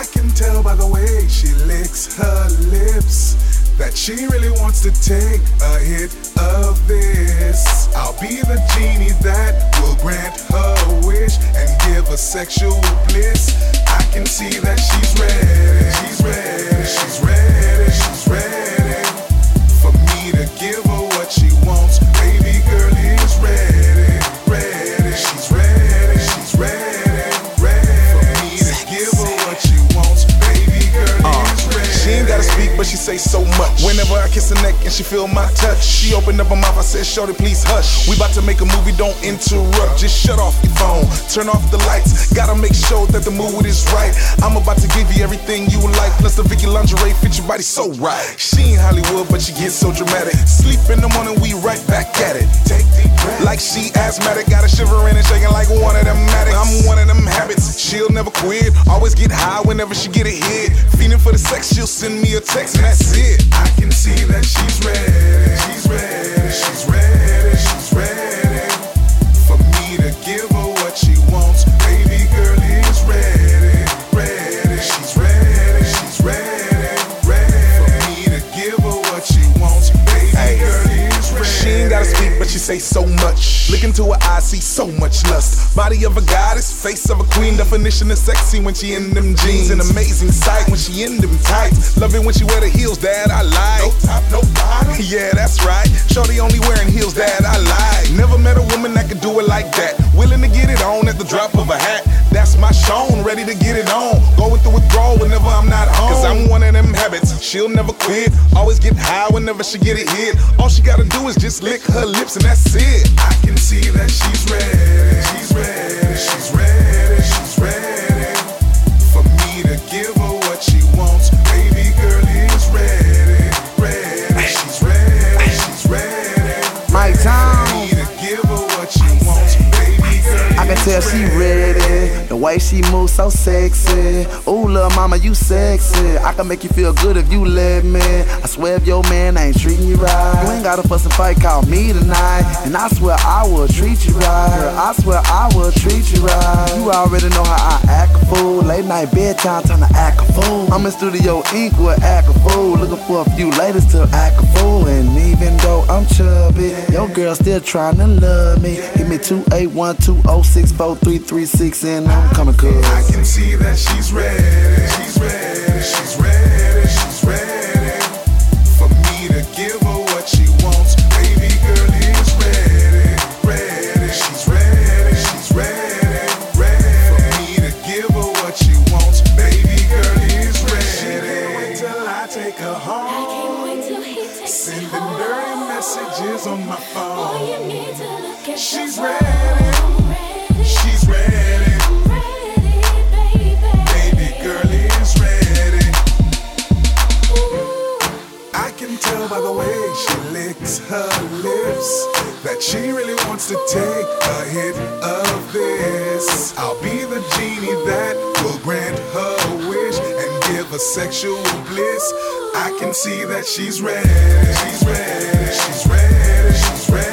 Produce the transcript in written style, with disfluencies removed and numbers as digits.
I can tell by the way she licks her lips that she really wants to take a hit of this. I'll be the genie that will grant her wish and give her sexual bliss. I can see that she's ready, she's ready, she's ready, she's ready for me to give her what she wants. Baby girl is ready, ready, she's ready, she's ready, ready for me to give her what she wants. Baby girl is ready. She ain't gotta speak, but she say so much. Whenever I kiss her neck and she feel my touch, she opened up her mouth, I said, shorty, please hush. We about to make a movie, don't interrupt. Just shut off your phone, turn off the lights. Gotta make sure that the mood is right. I'm about to give you everything you would like, plus the Vicky lingerie fit your body so right. She ain't Hollywood, but she gets so dramatic. Sleep in the morning, we right back at it. Take deep breath. Like she asthmatic, got a shivering and shaking like one of them addicts. I'm one of them habits, she'll never quit. Always get high whenever she get a hit. Feeling for the sex, she'll send me a text and that's it. I can see that she's ready, she's ready, she's ready, she's ready for me to give her what she wants. Baby girl is ready, ready, she's ready, she's ready, ready for me to give her what she wants. Baby girl is ready. She ain't gotta speak, but she say so much. Look into her eyes, see so much lust. Body of a goddess, face of a queen. Definition of sexy when she in them jeans. An amazing sight when she in them tights. Love it when she wear the heels that I like. No top, no bottom. Yeah, that's right. Shorty only wearing heels that I like. Never met a woman that could do it like that. Willing to get it on at the drop of a hat. That's my Sean, ready to get it on. Going through withdrawal whenever I'm not home. Cause I'm one of them habits, she'll never quit. Always get high whenever she get it hit. All she gotta do is just lick her lips and that's it. I can see that she's ready, she's ready, she's ready, she's ready for me to give her what she wants. Baby girl is ready, ready, she's ready, she's ready. My time. For me to give her what she wants. Baby girl I can tell she ready. The way she moves so sexy. Ooh, little mama, you sexy. I can make you feel good if you let me. I swear if your man ain't treating you right, you ain't gotta fuss and fight, call me tonight. And I swear I will treat you right. Girl, I swear I will treat you right. You already know how I act a fool. Late night bedtime, time to act a fool. I'm in Studio Inc. with act a fool. Looking for a few ladies to act a fool. And even though I'm chubby, your girl still trying to love me. Give me 281-206-4336 and I'm coming cuz. I can see that she's ready, she's ready, she's ready, she's ready for me to give her what she wants. Baby girl is ready, ready, she's ready, she's ready, ready for me to give her what she wants. Baby girl is ready. She can't wait till I take her home. I can't wait till he takes me Sending home. dirty messages on my phone. All you need to look at She's your ready, phone. Ready, she's ready. I'm ready, baby. Baby girl is ready. Ooh. I can tell by the way she licks her lips that she really wants to take a hit of this. I'll be the genie that will grant her wish and give her sexual bliss. I can see that she's ready, she's ready, she's ready, she's ready